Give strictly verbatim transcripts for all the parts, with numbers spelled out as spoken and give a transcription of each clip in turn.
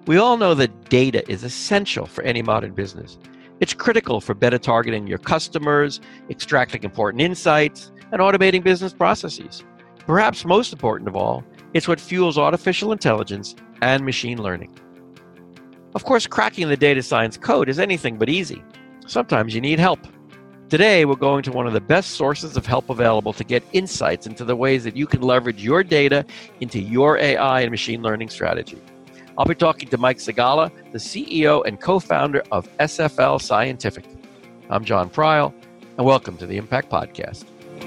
We all know that data is essential for any modern business. It's critical for better targeting your customers, extracting important insights, and automating business processes. Perhaps most important of all, it's what fuels artificial intelligence and machine learning. Of course, cracking the data science code is anything but easy. Sometimes you need help. Today, we're going to one of the best sources of help available to get insights into the ways that you can leverage your data into your A I and machine learning strategy. I'll be talking to Mike Segalla, the C E O and co-founder of S F L Scientific. I'm John Pryle, and welcome to the Impact Podcast.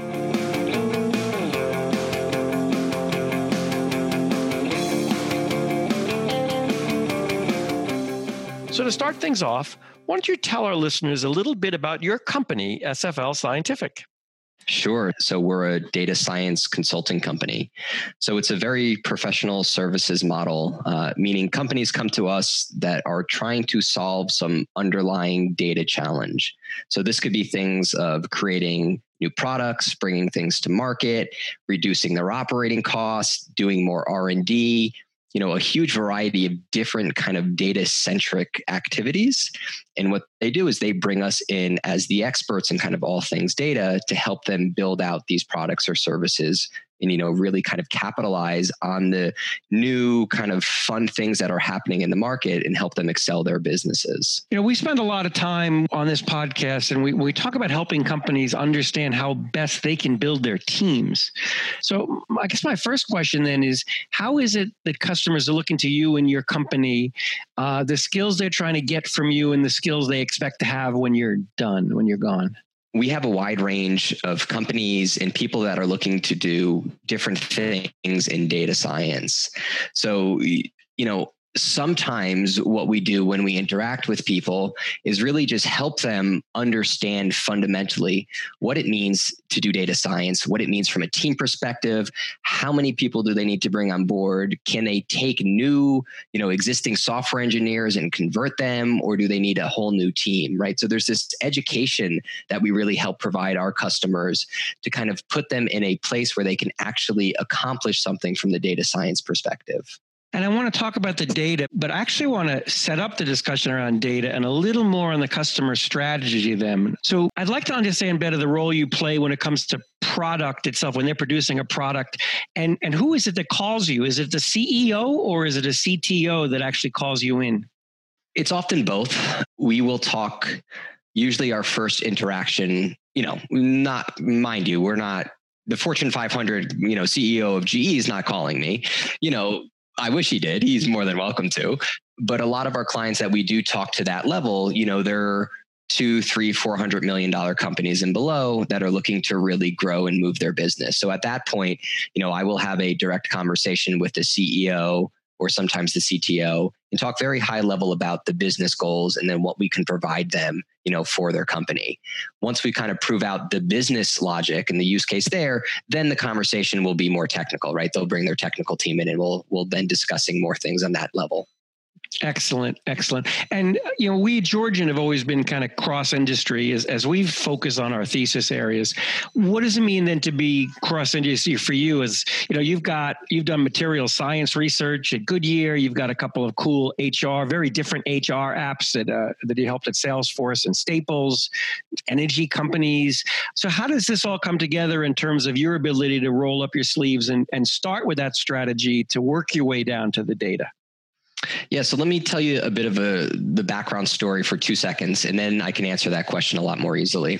So to start things off, why don't you tell our listeners a little bit about your company, S F L Scientific? Sure. So we're a data science consulting company. So it's a very professional services model, uh, meaning companies come to us that are trying to solve some underlying data challenge. So this could be things of creating new products, bringing things to market, reducing their operating costs, doing more R and D, you know, a huge variety of different kind of data-centric activities. And what they do is they bring us in as the experts in kind of all things data to help them build out these products or services and, you know, really kind of capitalize on the new kind of fun things that are happening in the market and help them excel their businesses. You know, we spend a lot of time on this podcast and we, we talk about helping companies understand how best they can build their teams. So I guess my first question then is, how is it that customers are looking to you and your company, uh, the skills they're trying to get from you and the skills they expect to have when you're done, when you're gone? We have a wide range of companies and people that are looking to do different things in data science. So, you know, sometimes what we do when we interact with people is really just help them understand fundamentally what it means to do data science, what it means from a team perspective, how many people do they need to bring on board? Can they take new, you know, existing software engineers and convert them, or do they need a whole new team, right? So there's this education that we really help provide our customers to kind of put them in a place where they can actually accomplish something from the data science perspective. And I want to talk about the data, but I actually want to set up the discussion around data and a little more on the customer strategy then. So I'd like to understand better the role you play when it comes to product itself, when they're producing a product. And, and who is it that calls you? Is it the C E O or is it a C T O that actually calls you in? It's often both. We will talk, usually our first interaction, you know, not, mind you, we're not, the Fortune five hundred, you know, C E O of G E is not calling me, you know, I wish he did. He's more than welcome to. But a lot of our clients that we do talk to that level, you know, they're two, three, four hundred million dollar companies and below that are looking to really grow and move their business. So at that point, you know, I will have a direct conversation with the C E O or sometimes the C T O and talk very high level about the business goals and then what we can provide them, you know, for their company. Once we kind of prove out the business logic and the use case there, then the conversation will be more technical, right? They'll bring their technical team in and we'll, we'll then discussing more things on that level. Excellent, excellent. And, you know, we at Georgian have always been kind of cross-industry as, as we've focused on our thesis areas. What does it mean then to be cross-industry for you? As, you know, you've got, you've done material science research at Goodyear. You've got a couple of cool H R, very different H R apps that, uh, that you helped at Salesforce and Staples, energy companies. So how does this all come together in terms of your ability to roll up your sleeves and, and start with that strategy to work your way down to the data? Yeah, so let me tell you a bit of a the background story for two seconds, and then I can answer that question a lot more easily.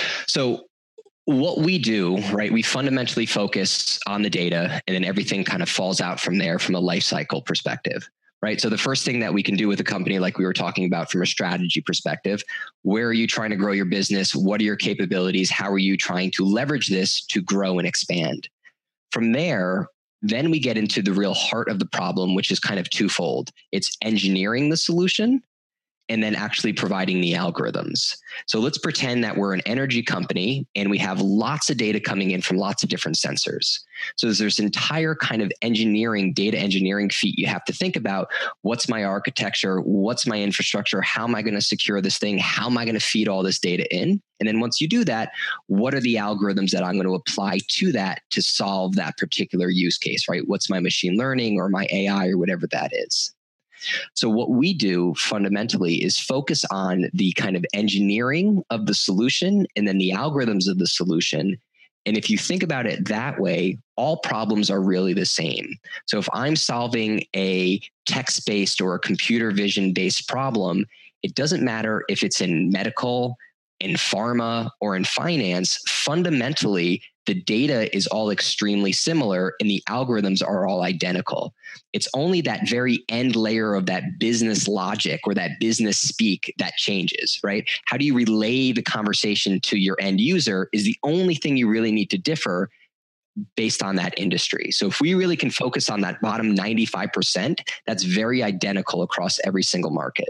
So what we do, right, we fundamentally focus on the data, and then everything kind of falls out from there from a life cycle perspective, right? So the first thing that we can do with a company, like we were talking about from a strategy perspective, where are you trying to grow your business? What are your capabilities? How are you trying to leverage this to grow and expand? From there, then we get into the real heart of the problem, which is kind of twofold. It's engineering the solution and then actually providing the algorithms. So let's pretend that we're an energy company and we have lots of data coming in from lots of different sensors. So there's this entire kind of engineering, data engineering feat you have to think about. What's my architecture? What's my infrastructure? How am I going to secure this thing? How am I going to feed all this data in? And then once you do that, what are the algorithms that I'm going to apply to that to solve that particular use case, right? What's my machine learning or my A I or whatever that is? So what we do fundamentally is focus on the kind of engineering of the solution and then the algorithms of the solution. And if you think about it that way, all problems are really the same. So if I'm solving a text-based or a computer vision-based problem, it doesn't matter if it's in medical, in pharma, or in finance. Fundamentally, the data is all extremely similar and the algorithms are all identical. It's only that very end layer of that business logic or that business speak that changes, right? How do you relay the conversation to your end user is the only thing you really need to differ based on that industry. So if we really can focus on that bottom ninety-five percent, that's very identical across every single market.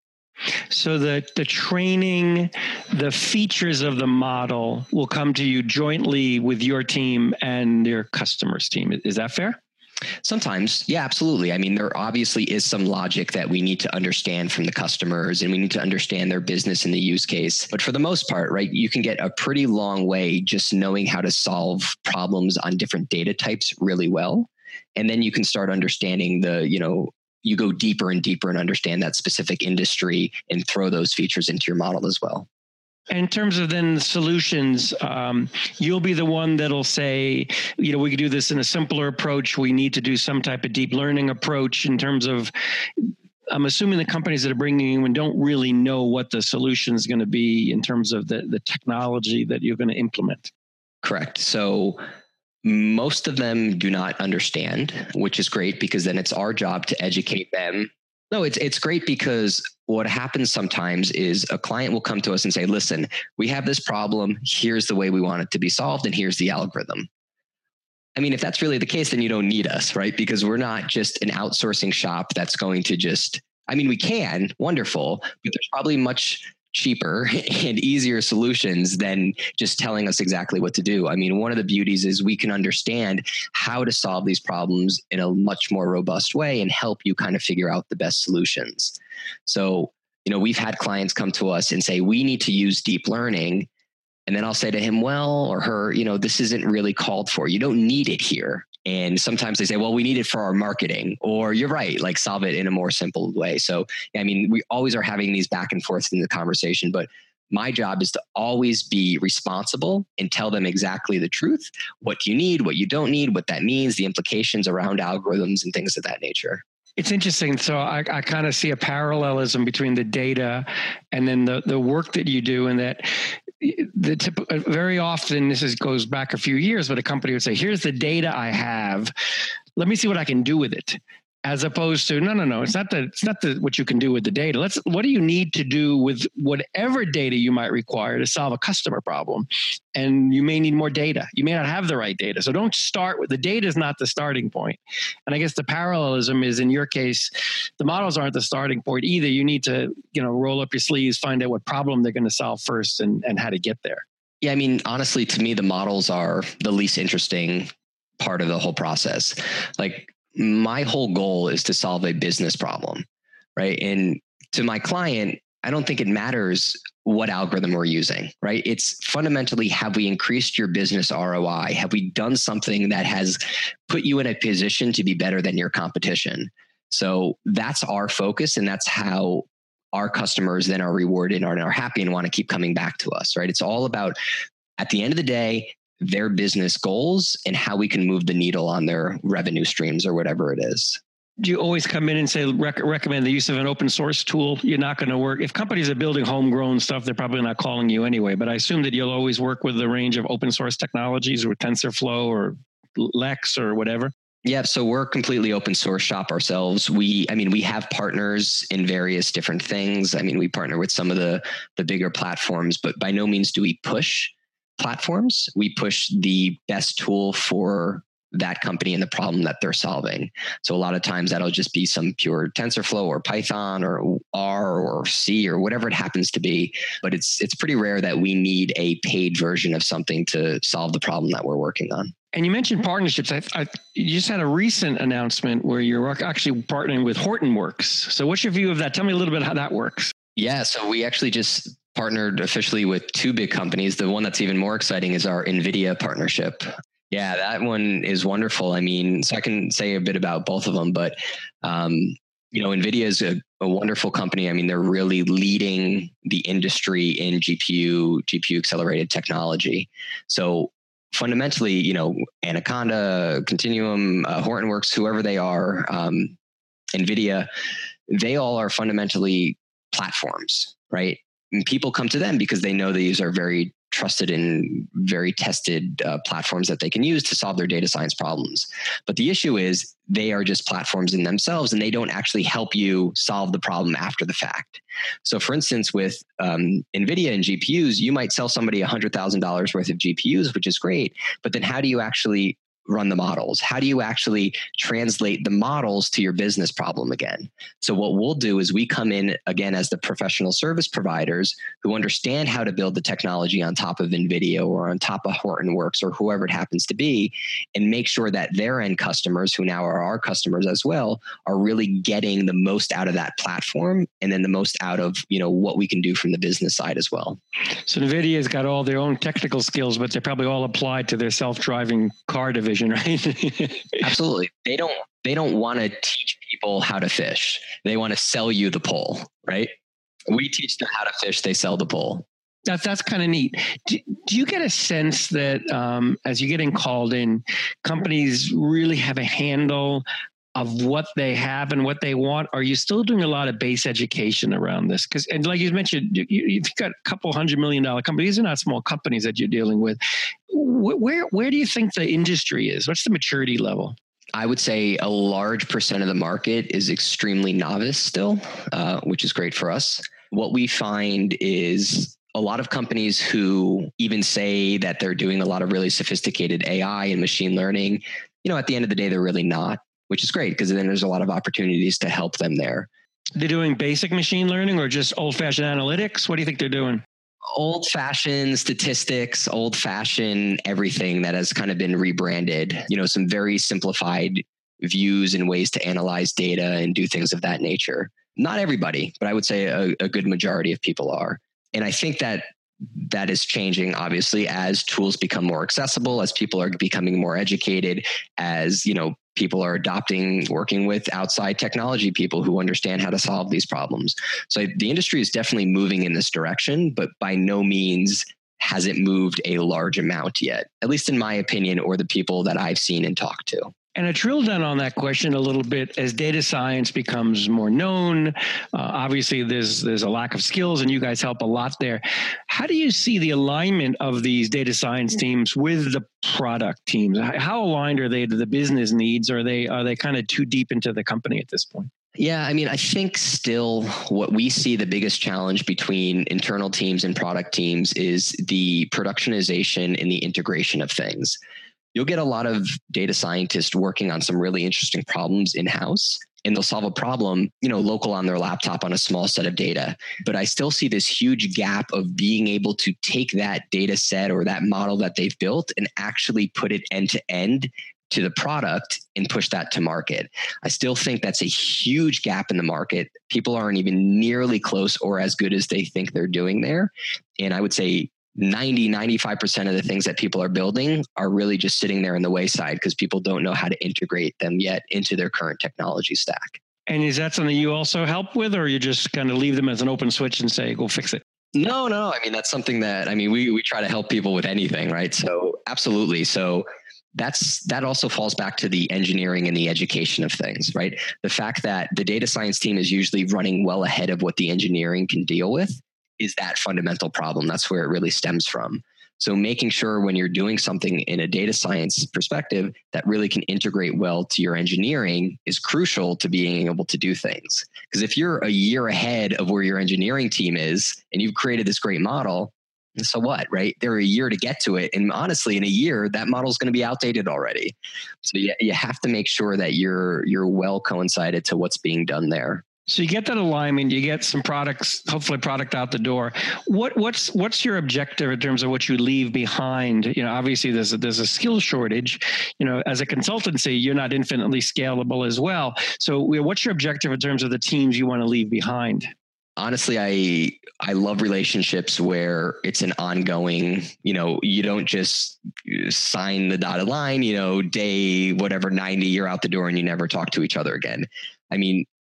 So the, the training, the features of the model will come to you jointly with your team and your customer's team. Is that fair? Sometimes, yeah, absolutely. I mean, there obviously is some logic that we need to understand from the customers and we need to understand their business and the use case. But for the most part, right, you can get a pretty long way just knowing how to solve problems on different data types really well. And then you can start understanding the, you know, you go deeper and deeper and understand that specific industry and throw those features into your model as well. In terms of then solutions, um, you'll be the one that'll say, you know, we could do this in a simpler approach. We need to do some type of deep learning approach in terms of, I'm assuming the companies that are bringing you in don't really know what the solution is going to be in terms of the, the technology that you're going to implement. Correct. So most of them do not understand, which is great because then it's our job to educate them. No, it's it's great because what happens sometimes is a client will come to us and say, listen, we have this problem. Here's the way we want it to be solved. And here's the algorithm. I mean, if that's really the case, then you don't need us, right? Because we're not just an outsourcing shop that's going to just, I mean, we can, wonderful, but there's probably much cheaper and easier solutions than just telling us exactly what to do. I mean, one of the beauties is we can understand how to solve these problems in a much more robust way and help you kind of figure out the best solutions. So, you know, we've had clients come to us and say, we need to use deep learning. And then I'll say to him, well, or her, you know, this isn't really called for. You don't need it here. And sometimes they say, well, we need it for our marketing, or you're right, like solve it in a more simple way. So, I mean, we always are having these back and forth in the conversation, but my job is to always be responsible and tell them exactly the truth, what you need, what you don't need, what that means, the implications around algorithms and things of that nature. It's interesting. So I, I kind of see a parallelism between the data and then the, the work that you do, and that the tip, very often, this is, goes back a few years, but a company would say, here's the data I have. Let me see what I can do with it. As opposed to, no, no, no, it's not the, it's not the, what you can do with the data. Let's, what do you need to do with whatever data you might require to solve a customer problem? And you may need more data. You may not have the right data. So don't start with, the data is not the starting point. And I guess the parallelism is, in your case, the models aren't the starting point either. You need to, you know, roll up your sleeves, find out what problem they're going to solve first and, and how to get there. Yeah. I mean, honestly, to me, the models are the least interesting part of the whole process. Like, my whole goal is to solve a business problem, right? And to my client, I don't think it matters what algorithm we're using, right? It's fundamentally, have we increased your business R O I? Have we done something that has put you in a position to be better than your competition? So that's our focus, and that's how our customers then are rewarded and are happy and want to keep coming back to us, right? It's all about, at the end of the day, their business goals and how we can move the needle on their revenue streams or whatever it is. Do you always come in and say, rec- recommend the use of an open source tool? You're not going to work. If companies are building homegrown stuff, they're probably not calling you anyway, but I assume that you'll always work with the range of open source technologies or TensorFlow or Lex or whatever. Yeah, so we're a completely open source shop ourselves. We, I mean, we have partners in various different things. I mean, we partner with some of the, the bigger platforms, but by no means do we push platforms. We push the best tool for that company and the problem that they're solving. So a lot of times that'll just be some pure TensorFlow or Python or R or C or whatever it happens to be. But it's it's pretty rare that we need a paid version of something to solve the problem that we're working on. And you mentioned partnerships. I, I, you just had a recent announcement where you're actually partnering with Hortonworks. So what's your view of that? Tell me a little bit how that works. Yeah, so we actually just partnered officially with two big companies. The one that's even more exciting is our NVIDIA partnership. Yeah, that one is wonderful. I mean, so I can say a bit about both of them, but um, You know, NVIDIA is a, a wonderful company. I mean, they're really leading the industry in G P U, G P U accelerated technology. So fundamentally, you know, Anaconda, Continuum, uh, Hortonworks, whoever they are, um, NVIDIA, they all are fundamentally platforms, right? And people come to them because they know these are very trusted and very tested uh, platforms that they can use to solve their data science problems. But the issue is they are just platforms in themselves, and they don't actually help you solve the problem after the fact. So for instance, with um, NVIDIA and G P Us, you might sell somebody one hundred thousand dollars worth of G P Us, which is great. But then how do you actually run the models? How do you actually translate the models to your business problem again? So what we'll do is we come in again as the professional service providers who understand how to build the technology on top of NVIDIA or on top of Hortonworks or whoever it happens to be, and make sure that their end customers, who now are our customers as well, are really getting the most out of that platform, and then the most out of, you know, what we can do from the business side as well. So NVIDIA's got all their own technical skills, but they're probably all applied to their self-driving car division. Right? Absolutely. They don't they don't want to teach people how to fish. They want to sell you the pole, right? We teach them how to fish, they sell the pole. That's that's kind of neat. Do, do you get a sense that um, as you're getting called in, companies really have a handle of what they have and what they want? Are you still doing a lot of base education around this? Because, and like you mentioned, you, you've got a couple hundred million dollar companies. These are not small companies that you're dealing with. Where, where do you think the industry is? What's the maturity level? I would say a large percent of the market is extremely novice still, uh, which is great for us. What we find is a lot of companies who even say that they're doing a lot of really sophisticated A I and machine learning, you know, at the end of the day, they're really not, which is great because then there's a lot of opportunities to help them there. They're doing basic machine learning or just old-fashioned analytics? What do you think they're doing? Old-fashioned statistics, old-fashioned everything that has kind of been rebranded, you know, some very simplified views and ways to analyze data and do things of that nature. Not everybody, but I would say a, a good majority of people are. And I think that that is changing, obviously, as tools become more accessible, as people are becoming more educated, as, you know, people are adopting, working with outside technology people who understand how to solve these problems. So the industry is definitely moving in this direction, but by no means has it moved a large amount yet, at least in my opinion, or the people that I've seen and talked to. And I drill down on that question a little bit as data science becomes more known. Uh, obviously, there's there's a lack of skills, and you guys help a lot there. How do you see the alignment of these data science teams with the product teams? How aligned are they to the business needs? Are they are they kind of too deep into the company at this point? Yeah, I mean, I think still what we see the biggest challenge between internal teams and product teams is the productionization and the integration of things. You'll get a lot of data scientists working on some really interesting problems in-house, and they'll solve a problem, you know, local on their laptop on a small set of data. But I still see this huge gap of being able to take that data set or that model that they've built and actually put it end to end to the product and push that to market. I still think that's a huge gap in the market. People aren't even nearly close or as good as they think they're doing there. And I would say ninety, ninety-five percent of the things that people are building are really just sitting there in the wayside because people don't know how to integrate them yet into their current technology stack. And is that something you also help with, or you just kind of leave them as an open switch and say, go fix it? No, no. I mean, that's something that, I mean, we, we try to help people with anything, right? So absolutely. So that's, that also falls back to the engineering and the education of things, right? The fact that the data science team is usually running well ahead of what the engineering can deal with is that fundamental problem. That's where it really stems from. So making sure when you're doing something in a data science perspective that really can integrate well to your engineering is crucial to being able to do things. Because if you're a year ahead of where your engineering team is and you've created this great model, so what, right? They're a year to get to it. And honestly, in a year, that model is going to be outdated already. So you, you have to make sure that you're you're well coincided to what's being done there. So you get that alignment, you get some products, hopefully product out the door. What what's what's your objective in terms of what you leave behind? You know, obviously there's a, there's a skill shortage. You know, as a consultancy, you're not infinitely scalable as well. So what's your objective in terms of the teams you want to leave behind? Honestly, I I love relationships where it's an ongoing, you know, you don't just sign the dotted line, you know, day, whatever, ninety, you're out the door and you never talk to each other again. I mean,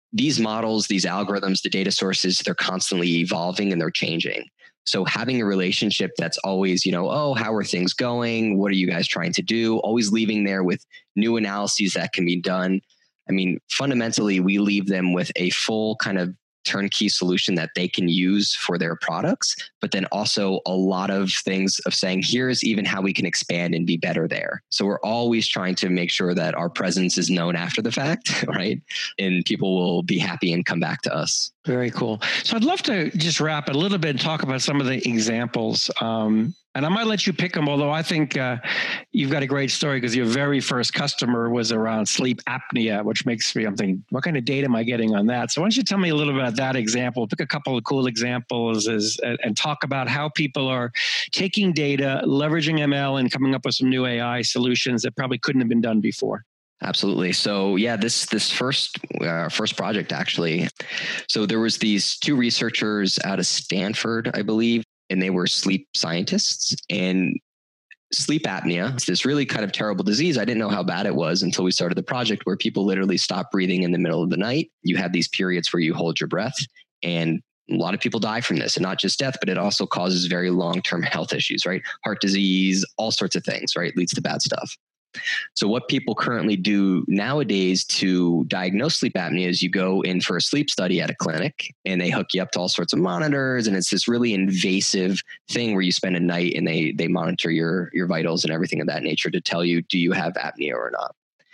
these models, these algorithms, the data sources, they're constantly evolving and they're changing. So having a relationship that's always, you know, oh, how are things going? What are you guys trying to do? Always leaving there with new analyses that can be done. I mean, fundamentally, we leave them with a full kind of turnkey solution that they can use for their products, but then also a lot of things of saying, here's even how we can expand and be better there. So we're always trying to make sure that our presence is known after the fact, right? And people will be happy and come back to us. Very cool. So I'd love to just wrap a little bit and talk about some of the examples. Um, and I might let you pick them, although I think uh, you've got a great story because your very first customer was around sleep apnea, which makes me, I'm thinking, what kind of data am I getting on that? So why don't you tell me a little bit about that example, pick a couple of cool examples as, and talk about how people are taking data, leveraging M L, and coming up with some new A I solutions that probably couldn't have been done before. Absolutely. So yeah, this this first uh, first project actually. So there was these two researchers out of Stanford, I believe, and they were sleep scientists. And sleep apnea, it's this really kind of terrible disease. I didn't know how bad it was until we started the project, where people literally stop breathing in the middle of the night. You have these periods where you hold your breath, and a lot of people die from this, and not just death, but it also causes very long-term health issues, right? Heart disease, all sorts of things, right? Leads to bad stuff. So what people currently do nowadays to diagnose sleep apnea is you go in for a sleep study at a clinic and they hook you up to all sorts of monitors. And it's this really invasive thing where you spend a night and they, they monitor your, your vitals and everything of that nature to tell you, do you have apnea or not?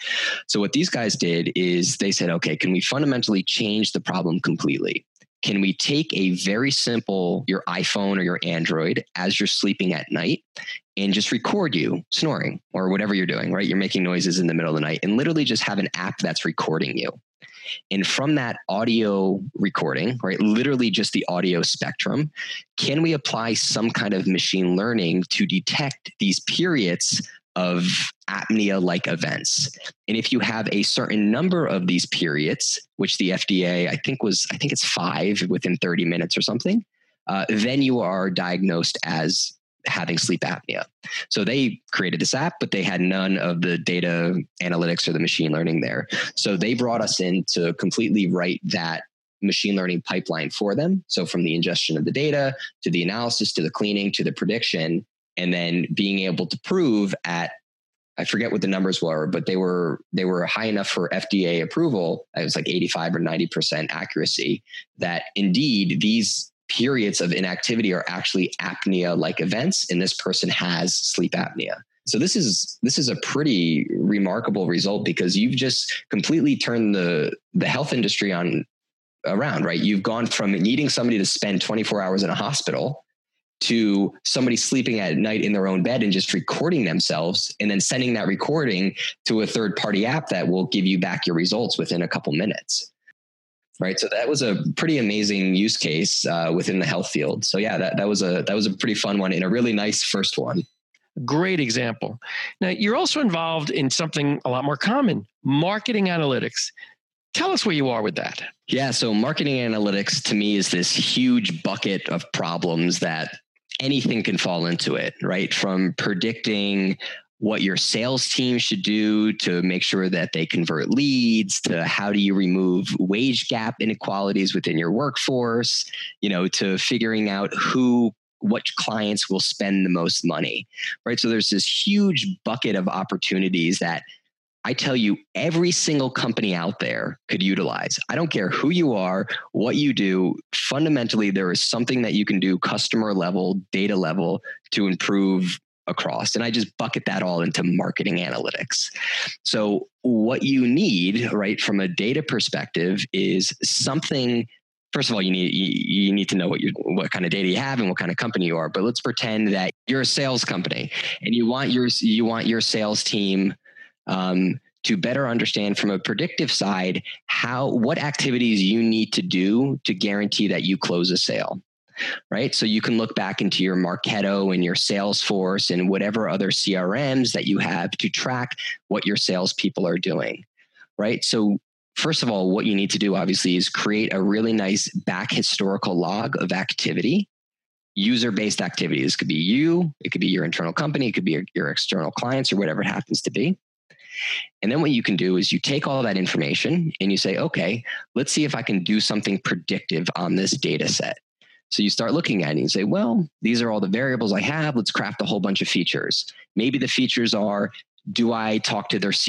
So what these guys did is they said, okay, can we fundamentally change the problem completely? Can we take a very simple, your iPhone or your Android as you're sleeping at night and just record you snoring or whatever you're doing, right? You're making noises in the middle of the night and literally just have an app that's recording you. And from that audio recording, right, literally just the audio spectrum, can we apply some kind of machine learning to detect these periods of apnea-like events? And if you have a certain number of these periods, which the F D A, I think was, I think it's five within thirty minutes or something, uh, then you are diagnosed as having sleep apnea. So they created this app, but they had none of the data analytics or the machine learning there. So they brought us in to completely write that machine learning pipeline for them. So from the ingestion of the data to the analysis, to the cleaning, to the prediction, and then being able to prove at, I forget what the numbers were, but they were they were high enough for F D A approval. It was like eighty-five or ninety percent accuracy that indeed these periods of inactivity are actually apnea-like events, and this person has sleep apnea. So this is this is a pretty remarkable result because you've just completely turned the the health industry on around, right? You've gone from needing somebody to spend twenty-four hours in a hospital to somebody sleeping at night in their own bed and just recording themselves and then sending that recording to a third party app that will give you back your results within a couple minutes. Right. So that was a pretty amazing use case uh, within the health field. So yeah, that, that was a, that was a pretty fun one and a really nice first one. Great example. Now you're also involved in something a lot more common, marketing analytics. Tell us where you are with that. Yeah. So marketing analytics to me is this huge bucket of problems that anything can fall into it, right? From predicting what your sales team should do to make sure that they convert leads, to how do you remove wage gap inequalities within your workforce, you know, to figuring out who, what clients will spend the most money, right? So there's this huge bucket of opportunities that I tell you, every single company out there could utilize. I don't care who you are, what you do. Fundamentally, there is something that you can do customer level, data level to improve across. And I just bucket that all into marketing analytics. So what you need, right, from a data perspective is something. First of all, you need you, you need to know what you what kind of data you have and what kind of company you are. But let's pretend that you're a sales company and you want your you want your sales team Um, to better understand from a predictive side how what activities you need to do to guarantee that you close a sale, right? So you can look back into your Marketo and your Salesforce and whatever other C R Ms that you have to track what your salespeople are doing, right? So first of all, what you need to do obviously is create a really nice back historical log of activity. User-based activities. This could be you, it could be your internal company, it could be your, your external clients or whatever it happens to be. And then what you can do is you take all that information and you say, okay, let's see if I can do something predictive on this data set. So you start looking at it and you say, well, these are all the variables I have. Let's craft a whole bunch of features. Maybe the features are, do I talk to their C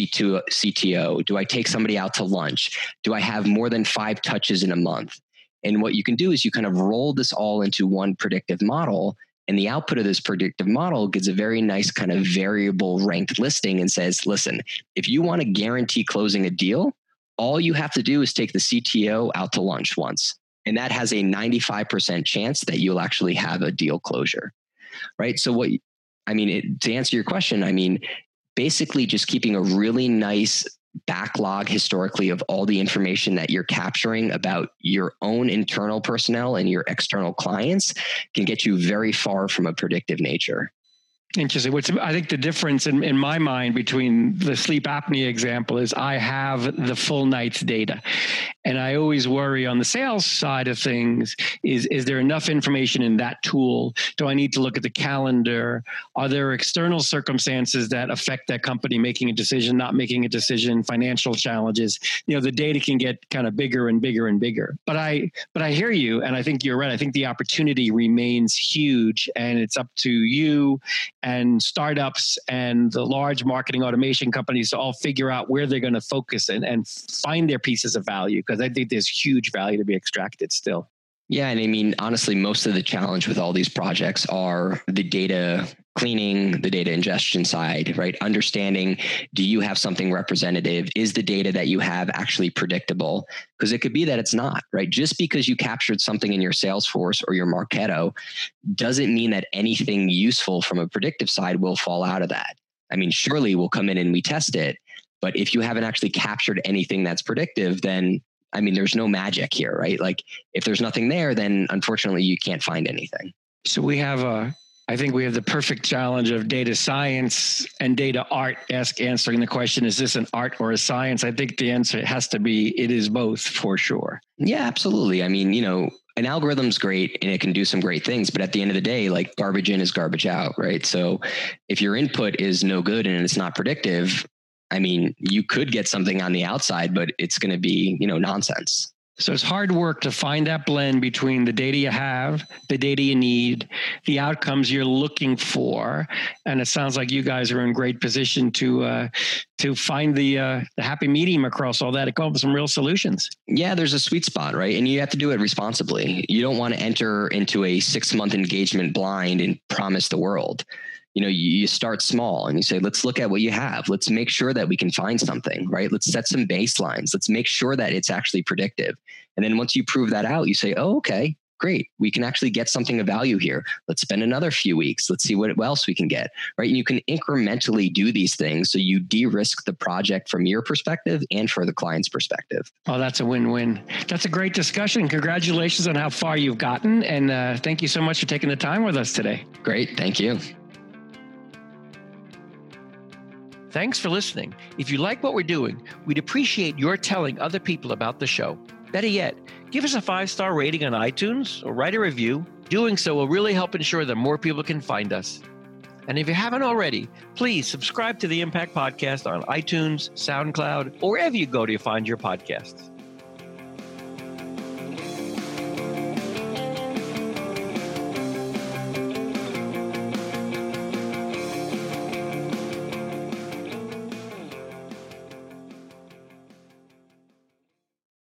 T O? Do I take somebody out to lunch? Do I have more than five touches in a month? And what you can do is you kind of roll this all into one predictive model. And the output of this predictive model gives a very nice kind of variable ranked listing and says, listen, if you want to guarantee closing a deal, all you have to do is take the C T O out to lunch once. And that has a ninety-five percent chance that you'll actually have a deal closure, right? So what, I mean, it, to answer your question, I mean, basically just keeping a really nice backlog historically of all the information that you're capturing about your own internal personnel and your external clients can get you very far from a predictive nature. Interesting. What's I think the difference in, in my mind between the sleep apnea example is I have the full night's data. And I always worry on the sales side of things, is, is there enough information in that tool? Do I need to look at the calendar? Are there external circumstances that affect that company making a decision, not making a decision, financial challenges? You know, the data can get kind of bigger and bigger and bigger. But I but I hear you, and I think you're right. I think the opportunity remains huge, and it's up to you and startups and the large marketing automation companies to all figure out where they're going to focus and, and find their pieces of value, because I think there's huge value to be extracted still. Yeah. And I mean, honestly, most of the challenge with all these projects are the data cleaning, the data ingestion side, right? Understanding, do you have something representative? Is the data that you have actually predictable? Because it could be that it's not, right? Just because you captured something in your Salesforce or your Marketo doesn't mean that anything useful from a predictive side will fall out of that. I mean, surely we'll come in and we test it, but if you haven't actually captured anything that's predictive, then I mean, there's no magic here, right? Like if there's nothing there, then unfortunately you can't find anything. So we have a, I think we have the perfect challenge of data science and data art. Ask answering the question, is this an art or a science? I think the answer has to be, it is both for sure. Yeah, absolutely. I mean, you know, an algorithm's great and it can do some great things, but at the end of the day, like garbage in is garbage out, right? So if your input is no good and it's not predictive, I mean, you could get something on the outside, but it's going to be, you know, nonsense. So it's hard work to find that blend between the data you have, the data you need, the outcomes you're looking for. And it sounds like you guys are in great position to uh, to find the uh, the happy medium across all that and come up with some real solutions. Yeah, there's a sweet spot, right? And you have to do it responsibly. You don't want to enter into a six-month engagement blind and promise the world. You know, you start small and you say, let's look at what you have. Let's make sure that we can find something, right? Let's set some baselines. Let's make sure that it's actually predictive. And then once you prove that out, you say, oh, okay, great. We can actually get something of value here. Let's spend another few weeks. Let's see what else we can get, right? And you can incrementally do these things so you de-risk the project from your perspective and for the client's perspective. Oh, that's a win-win. That's a great discussion. Congratulations on how far you've gotten. And uh, thank you so much for taking the time with us today. Great. Thank you. Thanks for listening. If you like what we're doing, we'd appreciate your telling other people about the show. Better yet, give us a five-star rating on iTunes or write a review. Doing so will really help ensure that more people can find us. And if you haven't already, please subscribe to the Impact Podcast on iTunes, SoundCloud, or wherever you go to find your podcasts.